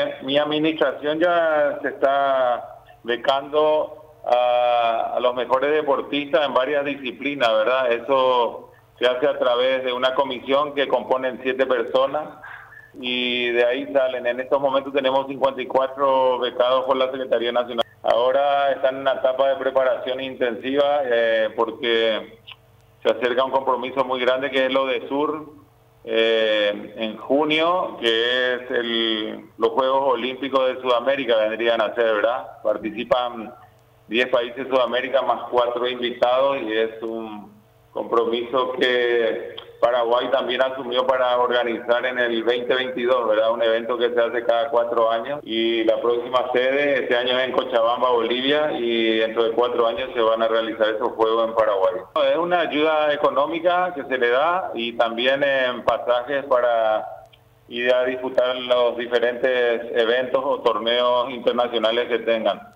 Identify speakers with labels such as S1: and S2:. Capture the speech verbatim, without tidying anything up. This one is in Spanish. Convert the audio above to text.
S1: mi administración ya se está becando a, a los mejores deportistas en varias disciplinas, ¿verdad? Eso se hace a través de una comisión que componen siete personas y de ahí salen. En estos momentos tenemos cincuenta y cuatro becados por la Secretaría Nacional. Ahora están en una etapa de preparación intensiva eh, porque se acerca un compromiso muy grande que es lo de Sur eh, en junio, que es el, los Juegos Olímpicos de Sudamérica, vendrían a ser, ¿verdad? Participan diez países de Sudamérica más cuatro invitados y es un compromiso que Paraguay también asumió para organizar en el veinte veintidós, ¿verdad? Un evento que se hace cada cuatro años y la próxima sede este año es en Cochabamba, Bolivia, y dentro de cuatro años se van a realizar esos juegos en Paraguay. Es una ayuda económica que se le da y también en pasajes para ir a disputar los diferentes eventos o torneos internacionales que tengan.